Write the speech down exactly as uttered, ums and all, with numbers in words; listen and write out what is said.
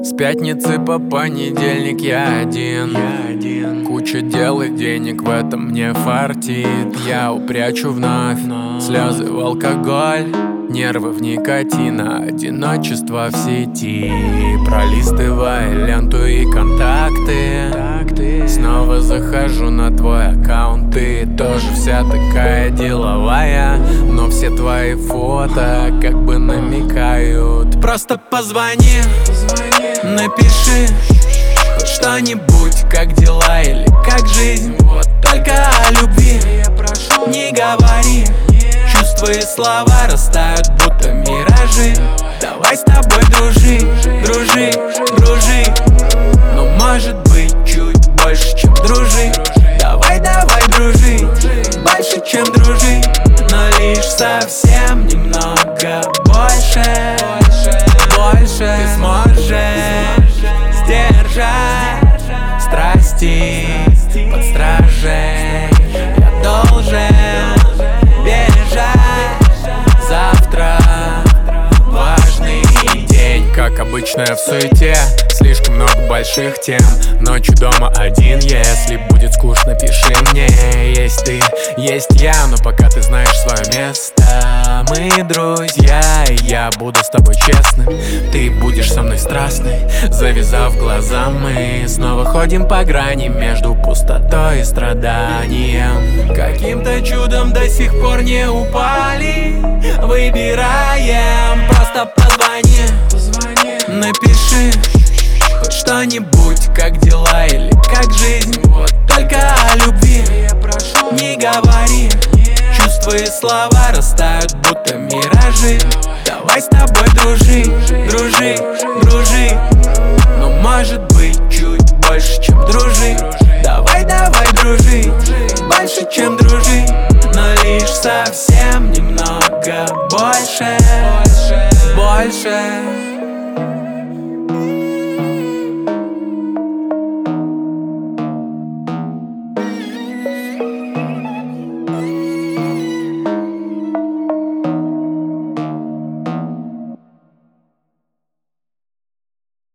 С пятницы по понедельник я один, я один. Куча дел и денег, в этом мне фартит. Я упрячу вновь слезы в алкоголь, нервы в никотин, а одиночество в сети. Пролистывая ленту и контакты, снова захожу на твой аккаунт. Ты тоже вся такая деловая, но все твои фото как бы намекают. Просто позвони, напиши хоть что-нибудь, как дела или как жизнь. Вот только о любви не говори. Чувства и слова растают, будто миражи. Давай с тобой дружи, дружи, дружи. Но может быть чуть больше, чем дружи. Давай, давай дружи, больше, чем дружи. Но лишь совсем немного больше. Больше ты сможешь сдержать страсти под стражей. Я должен бежать завтра, важный день. Как обычно я в суете, слишком много больших тем. Ночью дома один, если будет скучно, пиши мне. Есть ты, есть я, но пока ты знаешь свое место. Мы друзья, и я буду с тобой честным. Ты будешь со мной страстной, завязав глаза. Мы снова ходим по грани между пустотой и страданием. Каким-то чудом до сих пор не упали. Выбираем, просто позвони, напиши хоть что-нибудь, как дела или как жизнь. Вот только о любви не говори. Чувства и слова растают, будто миражи. Давай с тобой дружи, дружи, дружи. Но может быть чуть больше, чем дружи. Давай, давай дружи, больше, чем дружи. Но лишь совсем немного больше, больше.